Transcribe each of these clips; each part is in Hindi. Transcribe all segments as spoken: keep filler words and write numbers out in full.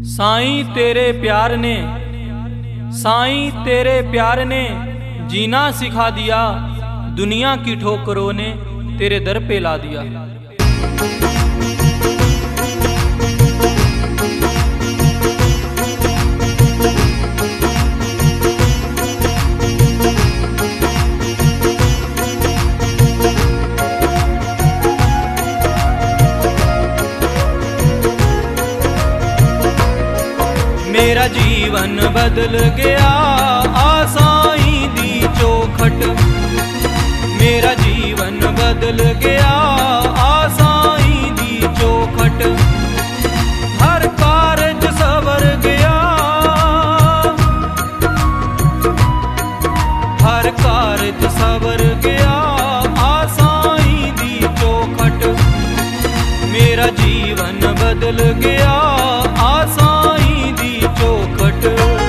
साईं तेरे प्यार ने साईं तेरे प्यार ने जीना सिखा दिया, दुनिया की ठोकरों ने तेरे दर पे ला दिया। मेरा जीवन बदल गया आ साईं दी चौखट, मेरा जीवन बदल गया आ साईं दी चौखट। हर कारज सवर गया, हर कारज सवर गया आ साईं दी चौखट। मेरा जीवन बदल गया आ साईं दी चौखट।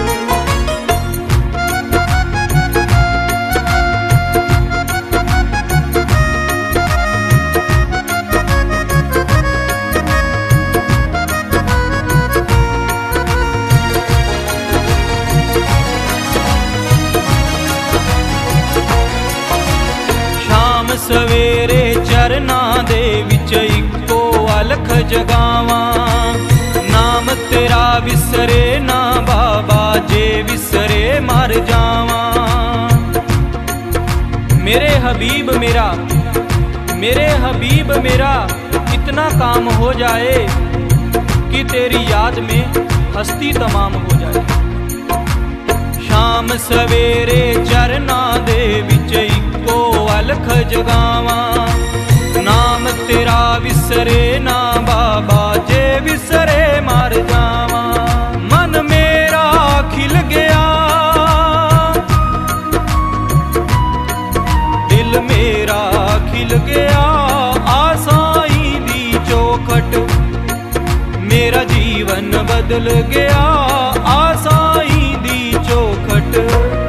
शाम सवेरे चरना दे विच इक्को अलख जगावां, नाम तेरा विसरे ना बाबा जे विसरे मर जावां। मेरे हबीब मेरा मेरे हबीब मेरा इतना काम हो जाए कि तेरी याद में हस्ती तमाम हो जाए। शाम सवेरे चरना दे विच इक्को अलख जगावां, नाम तेरा विसरे ना बाबा जे विसरे मर जावां। मन मेरा खिल गया, दिल मेरा खिल गया आ साईं दी चौखट। मेरा जीवन बदल गया आ साईं दी चौखट।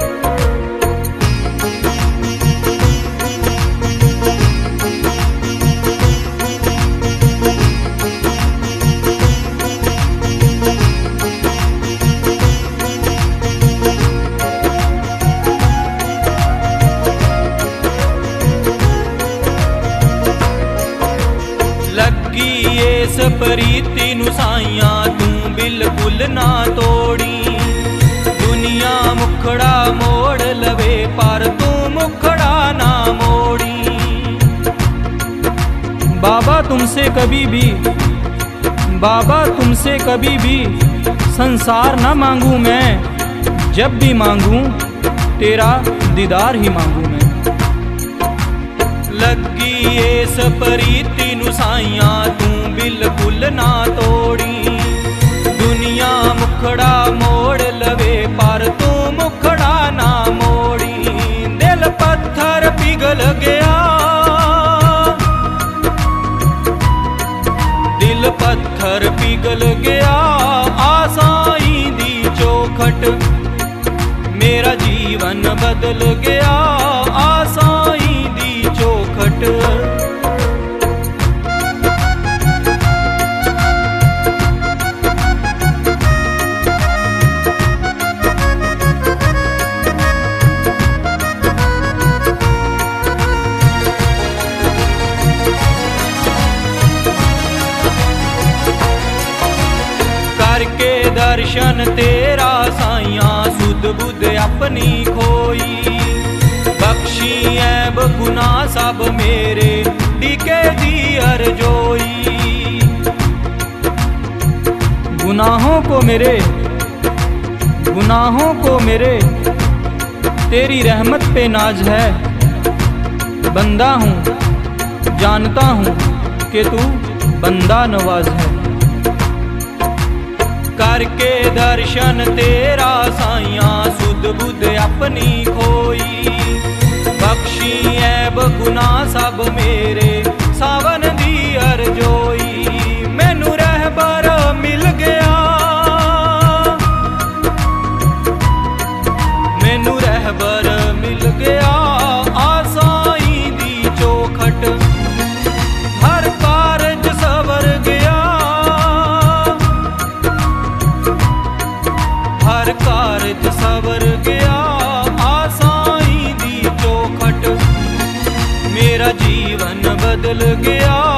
लगी इस प्रीति नू साइयां तू बिल्कुल ना तोड़ी, दुनिया मुखड़ा मोड़ लवे पर तू मुखड़ा ना मोड़ी। बाबा तुमसे कभी भी बाबा तुमसे कभी भी संसार ना मांगू मैं, जब भी मांगू तेरा दीदार ही मांगू मैं। लगी इस प्रीति नू साइयां तू बिल्कुल ना तोड़ी, दुनिया मुखड़ा मोड़ लवे पर तू मुखड़ा ना मोड़ी। दिल पत्थर पिघल गया, दिल पत्थर पिघल गया आ साईं दी चौखट। मेरा जीवन बदल गया आ साईं दी चौखट। करके दर्शन तेरा साइयां सुध बुध अपनी खोई, बख्शी ऐब गुनाह सब मेरे डिके दी अर्जोई। गुनाहों को मेरे गुनाहों को मेरे तेरी रहमत पे नाज है। बंदा हूँ जानता हूँ कि तू बंदा नवाज है। करके दर्शन तेरा साइयां सुध बुध अपनी खोई, बख्शी ऐब गुनाह सब मेरे सावन दी अर्जोई। मैनू रहबर मिल गया, मैनू रहबर मिल गया आ साईं दी चौखट। हर कारज सवर गया, बदल गया।